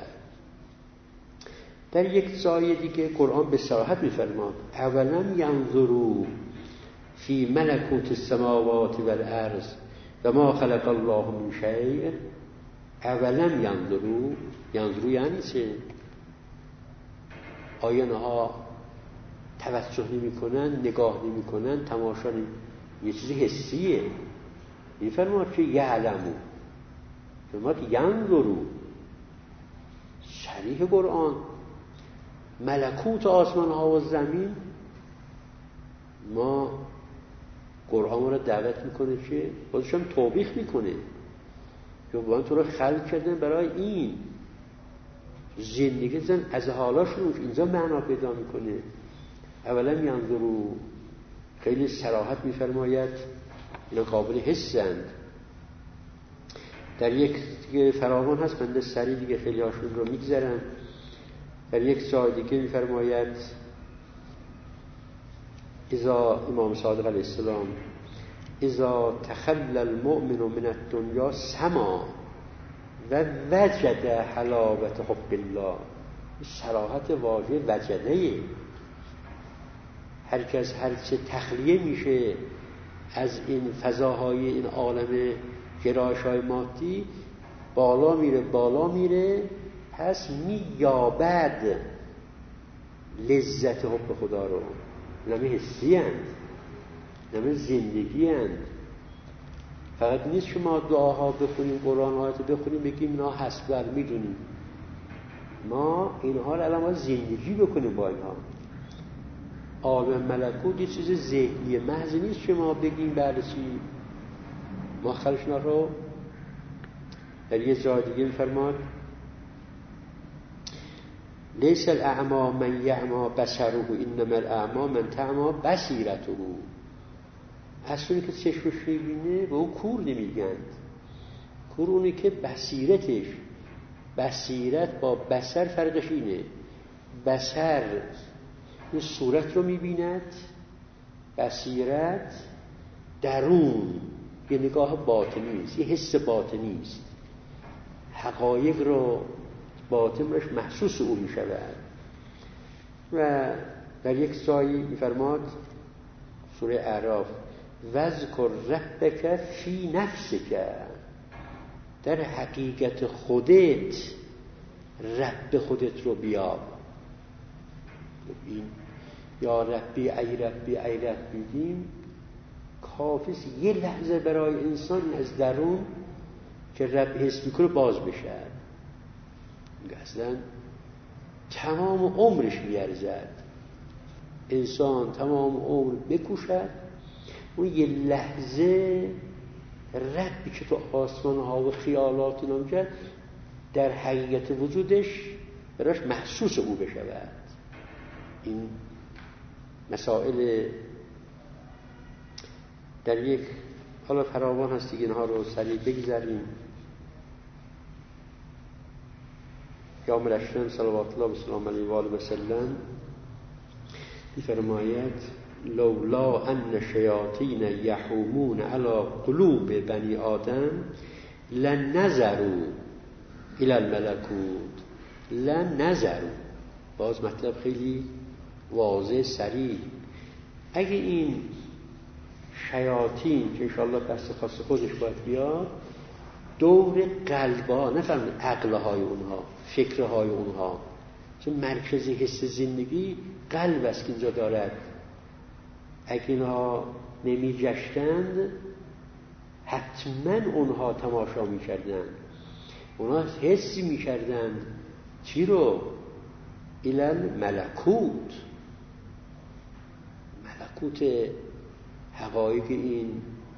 در یک جای دیگه قرآن به صراحت میفرماد اولم ینظروا فی ملکوت السماوات والارض و ما خلق الله من شیء. اولم ینظروا، ینظروا یعنی چه؟ آیا نها توجه نمی کنن، نگاه نمی کنن، تماشا نمی... یه چیزی حسیه. میفرماد که یعلمو، فرماد ینظروا، صریح قرآن. ملکوت آسمان ها و زمین، ما قرآن ما رو دعوت میکنه که خودش هم توبیخ میکنه که با تو رو خلق کردن برای این زندگی زن از حالاشون اینجا معنا پیدا میکنه. اولا ینظروا، خیلی صراحت میفرماید اینا قابل حسند. در یک دیگه فراوان هست، من سری دیگه خیلی هاشون رو میگذرم. در یک جای دیگه میفرماید اذا، امام صادق علیه السلام، اذا تخلى المؤمن من الدنیا سما و وجد حلاوت حب الله. صراحت واژه وجده، هر کس هر چه تخلیه میشه از این فضاهای این عالم گرایش‌های مادی، بالا میره بالا میره، پس مییابد لذت حب خدا رو. نمی حسی هست، نمی زندگی هست. فقط نیست شما دعاها بخونیم، قرآن آیات بخونیم بگیم اینا هست بر میدونیم. ما اینها رو الان ما زندگی بکنیم با اینها. عالم ملکوت یه چیز ذهنی محض نیست شما بگیم بله چی. ما خلشنا رو در یه جای دیگه میفرماد لیس الاعمی من یعمی بصره انما الاعمی من تعمی بصیرته. اصلا که چشمش میبینه به اون کور نمیگن. کور اونه که بصیرتش، بصیرت با بصر فرقش اینه. بصر این صورت رو میبیند، بصیرت درون، یه نگاه باطنی است، یه حس باطنی است. حقایق رو باطنش محسوس او می شود. و در یک جایی می فرماد سوره اعراف وذکر ربک فی نفسک، در حقیقت خودت رب خودت رو بیاب. این یا ربی ای ربی ای ربی بیم کافیست یه لحظه برای انسان از درون که رب حس میکنه باز بشه. اصلا تمام عمرش میارزد انسان تمام عمر بکوشد اون یه لحظه ربی که تو آسمان ها و خیالات اینا میکرد در حقیقت وجودش براش محسوس او بشود. این مسائل در یک حالا فراوان هست دیگه، اینها رو سریع بگذاریم. امام اکرم صلوات الله و سلام علیه و آله و سلم می‌فرماید لولا ان شیاطین یحومون علی قلوب بنی آدم لنظروا الی الملکوت. لنظروا، باز مطلب خیلی واضح سریع. اگه این شیاطین که انشاءالله دست خاص خودش باید بیاد دور قلبها، نه فقط عقلهای اونها، فکرهای اونها، چون مرکز حس زندگی قلب است که اینجا دارد. اگه اینها نمی جشتند حتما اونها تماشا می کردند، اونها حسی می کردند چی رو؟ الى ملکوت، ملکوت حقایق این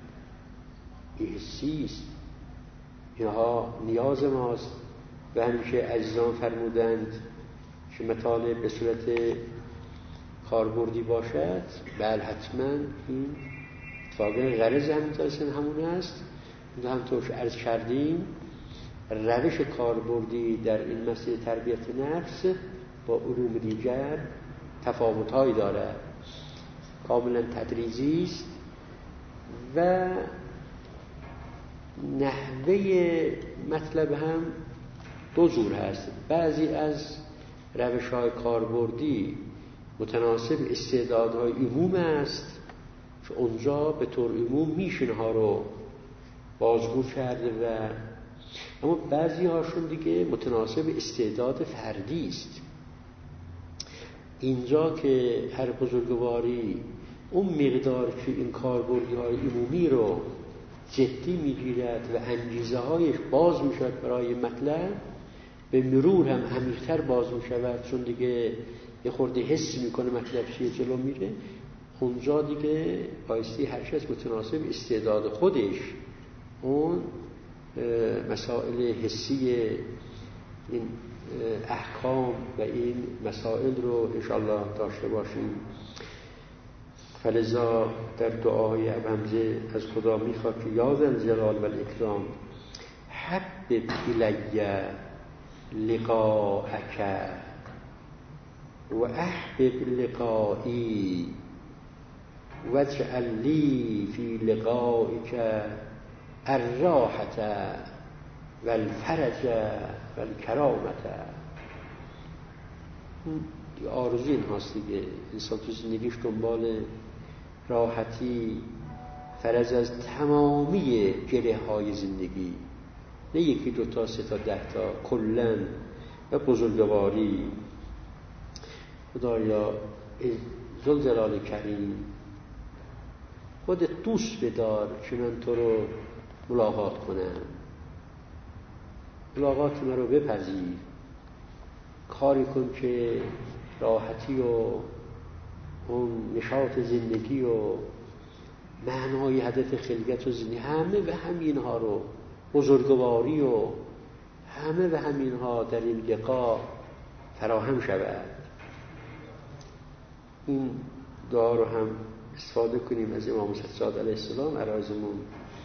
حسی است. اینها نیاز ماست و همیشه عزیزان فرمودند که مطالب به صورت کاربردی باشد. بله حتما این اتفاقا غرض همین همون است. همونطور که عرض کردیم روش کاربردی در این مسئله تربیت نفس با علوم دیگر تفاوت‌هایی دارد، کاملا تدریجی است و نحوه مطلب هم دو جور هست. بعضی از روش‌های کاربردی متناسب استعدادهای عموم است که اونجا به طور عموم میشه اینها رو بازگو کرده و اما بعضی هاشون دیگه متناسب استعداد فردی است. اینجا که هر بزرگواری اون مقدار که این کاربردی های عمومی رو جدی میگیرد و انگیزه هایش باز میشود برای مطلب، به مرور هم عمیق‌تر باز میشود، چون دیگه یه خورده حس میکنه مطلب چیه جلو میره. اونجا دیگه بایستی هر کس متناسب استعداد خودش اون مسائل حسی این احکام و این مسائل رو انشاءالله داشته باشیم. فلذا در دعای ابوحمزه از خدا میخواد که یا ذا الجلال و الاکرام حبب الی لقاءک و احبب لقایی واجعل لی فی لقائک الراحة والفرج والکرامة. آرزوی این هاست دیگه، انسان تو زندگیش دنبال راحتی، فرج از تمامی گره های زندگی، نه یکی دو تا سه تا ده تا، کلن و بزرگواری. خدایا ذوالجلال کریم خودت دوست بدار که من تو رو ملاقات کنم، ملاقات من رو بپذیر، کاری کن که راحتی و اون نشاط زندگی و معنای هدف خلقت و زندگی همه و همینها رو، بزرگواری و همه و همینها در این لقا فراهم شود. این دعا رو هم استفاده کنیم از امام سجاد علیه السلام. عرایزمون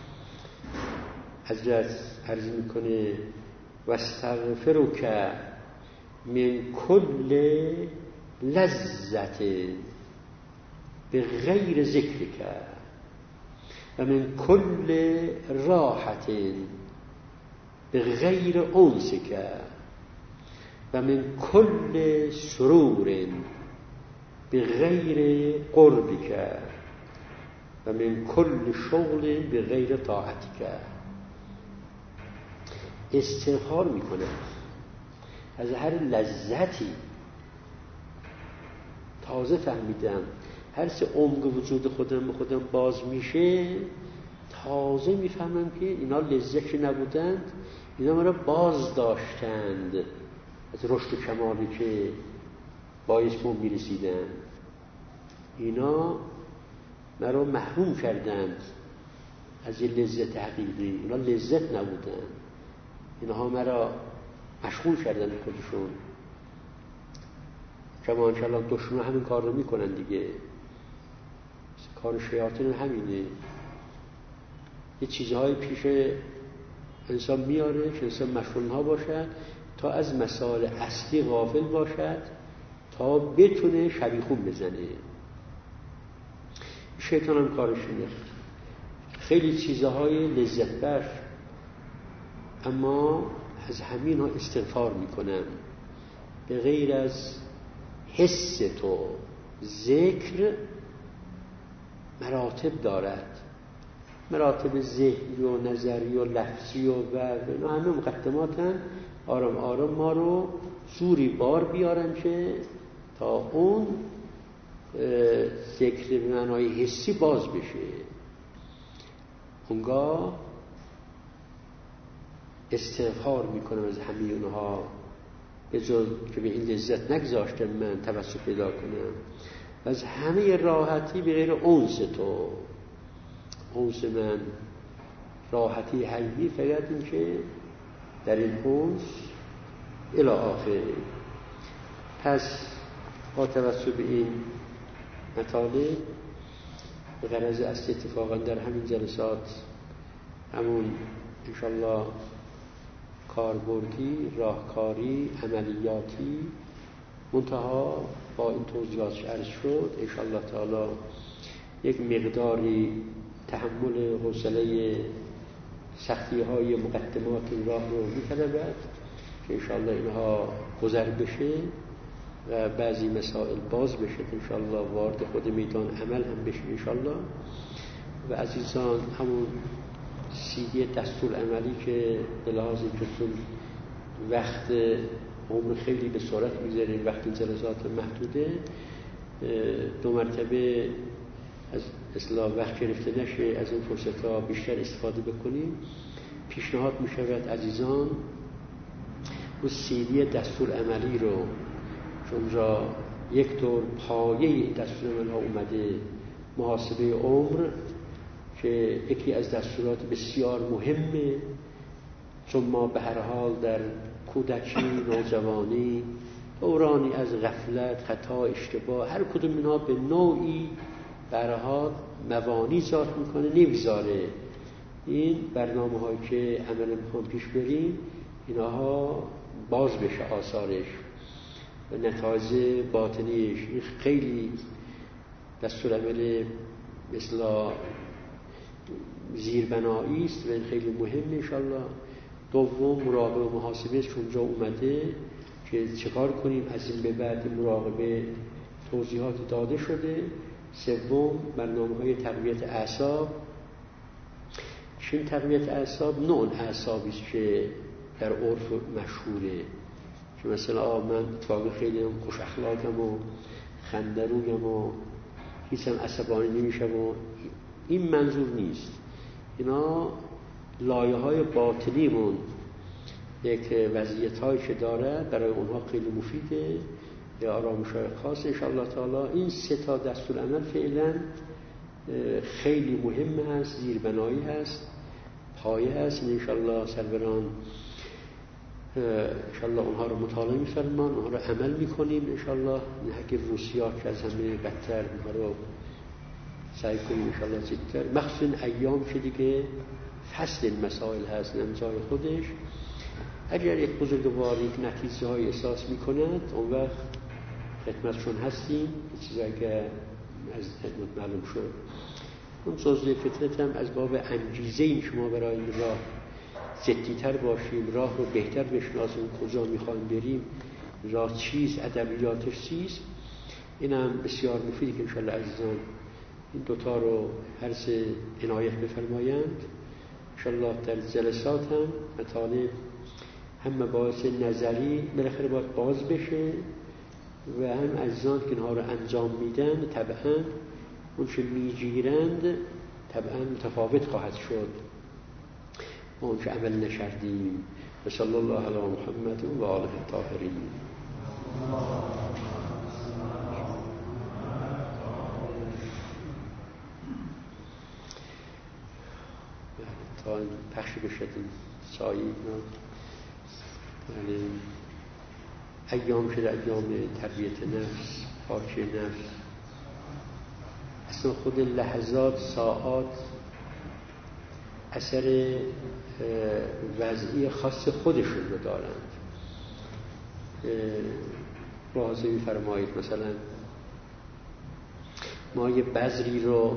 حضرت عرض میکنه واستغفرک من کل لذت به غیر ذکرک و من کل راحت به غیر انسک و من کل سرور به غیر قربک و من کل شغل به غیر طاعتک. استغفار میکنه از هر لذتی. تازه فهمیدم هر سه عمق وجود خودم به خودم باز میشه، تازه میفهمم که اینا لذتی نبودند، اینا مرا باز داشتند از رشد و کمالی که باعث من میرسیدن. اینا مرا محروم کردند از یه لذت حقیقی، اینا لذت نبودن، اینها مرا مشغول کردن به خودشون. کما انشاءالله دشمن همین کار رو میکنن دیگه، کار شیاطین همینه. یه چیزهای پیش انسان میاره که انسان مشغول ها باشد تا از مسائل اصلی غافل باشد تا بتونه شبیخون بزنه. شیطان هم کارش اینه، خیلی چیزهای لذت بخش، اما از همین ها استغفار میکنن. به غیر از حس تو ذکر مراتب دارد، مراتب ذهنی و نظری و لفظی و و همه مقدماتن. آرام آرام ما رو سوری بار بیارن که تا اون ذکر به معنای حسی باز بشه. اونگاه استغفار میکنم از همه اونها به جز که به این لذت نگذاشتم من توسل پیدا کنم و از همه راحتی به غیر انس تو، انس من راحتی حقیقی فقط این که در این انس الی آخر. پس با توسل به این مطالب به غرض اصلی اتفاقا در همین جلسات همون انشالله کاربردی، راهکاری، عملیاتی منتها با این توضیحات عرض شد انشالله تعالی یک مقداری تحمل حوصله سختی های مقدمات این راه رو می‌طلبد که انشالله اینها گذر بشه و بعضی مسائل باز بشه انشالله وارد خود میدان عمل هم بشه انشالله. و عزیزان همون سیدی دستور عملی که به لحاظ که وقت عمر خیلی به سرعت می‌گذره، وقت این جلسات محدوده، دو مرتبه از اصلاح وقت گرفته نشه، از این فرصت ها بیشتر استفاده بکنیم. پیشنهاد می شود عزیزان اون سیدی دستور عملی رو، چون را یک طور پایه دستور عمل ها اومده، محاسبه عمر که یکی از دستورات بسیار مهمه، چون ما به هر حال در کودکی، نوجوانی، دورانی از غفلت، خطا، اشتباه، هر کدوم اینها به نوعی به هر حال موانی ذات میکنه، نمیذاره این برنامه هایی که عمل میخوام پیش بریم اینها باز بشه آثارش و نتایج باطنیش. این خیلی دستور عمل مثلا زیربنایی است و این خیلی مهمه انشالله. دوم مراقبه و محاسبه که اونجا اومده که چکار کنیم از این به بعد مراقبه توضیحات داده شده. سوم برنامه های تقویت اعصاب. چون تقویت اعصاب نوع اعصابی است که در عرف مشهوره، که مثلا من اتفاقا خیلی خوش اخلاقم و خندرویم و هیچ هم عصبانی نمیشم و این منظور نیست. اینا لایه های باطنیمون یک وضعیت هایی که داره برای اونها خیلی مفیده یا آرامش های خاص انشاءالله تعالی. این سه تا دستور عمل فعلا خیلی مهم هست، زیربنایی هست، پایه هست. انشاءالله سروران انشاءالله اونها رو مطالعه می‌فرمان، اونها رو عمل میکنیم انشاءالله. نهک روسیات که از همه بدتر اونها رو سعی کنیم انشاءالله زیدتر، مخصوصا ایام که دیگه فصل این مسائل هست نمجای خودش. اگر یک بزرگوار یک نتیجه های احساس میکند اون وقت خدمتشون هستیم، چیزایی که از خدمت معلوم شد. اون سوزده فطرت هم از باب انگیزه این شما برای این راه جدی‌تر باشیم، راه رو بهتر بشناسیم، کجا میخوایم بریم، راه چیست، ادبیاتش چیست. این هم بسیار مفیده که انشاءالله عزیزان این دوتا رو هر سه عنایت بفرمایند. انشاءالله در جلسات هم مطالب هم مباحث نظری بالاخره باید باز بشه و هم عزیزان که اینها رو انجام میدن طبعا اون چه میگیرند طبعا متفاوت خواهد شد و اون چه عمل نشردیم. و صلی الله علی محمد و آله الطاهرین. تا این پخش بشد این سایی یعنی ایام شده ایام تربیت نفس، پاکی نفس. اصلا خود لحظات، ساعات اثر وضعی خاص خودشون رو دارند. ملاحظه می‌فرمایید مثلا ما یه بذری رو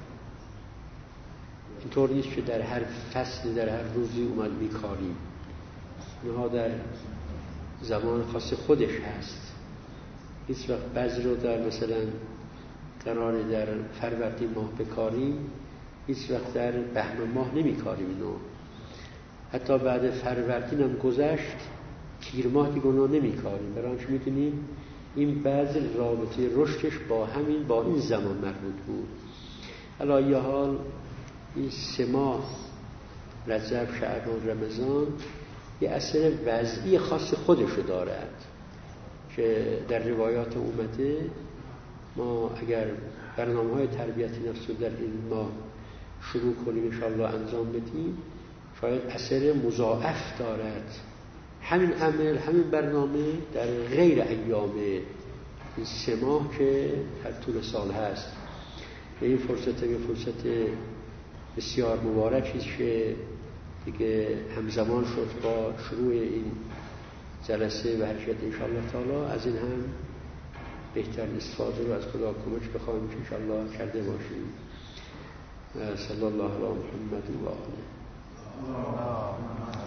اینطور نیست که در هر فصل در هر روزی اومد میکاریم، اینها در زمان خاص خودش هست. هیچ وقت بذر رو در مثلا قرار در فروردین ماه بکاریم، هیچ وقت در بهمن ماه نمیکاریم اینو. حتی بعد فروردین هم گذشت تیر ماه دیگه اونو نمیکاریم، برای آنچه میدونیم این بذر رابطه رشدش با همین با این زمان مربوط بود. علی یه حال این سه ماه رجب، شعبان، رمضان یه اثر وضعی خاص خودشو دارد که در روایات اومده. ما اگر برنامه‌های تربیت نفس رو در این ماه شروع کنیم انشاءالله انجام بدیم، شاید اثر مضاعف دارد همین عمل، همین برنامه در غیر ایام این سه ماه که در طول سال هست. این فرصت یه فرصت بسیار مبارکی که دیگه همزمان شد با شروع این جلسه و حرکت انشاءالله تعالی. از این هم بهترین استفاده رو از خدا کمک بخواهیم که انشاءالله کرده باشیم. صلی الله علی محمد و آله.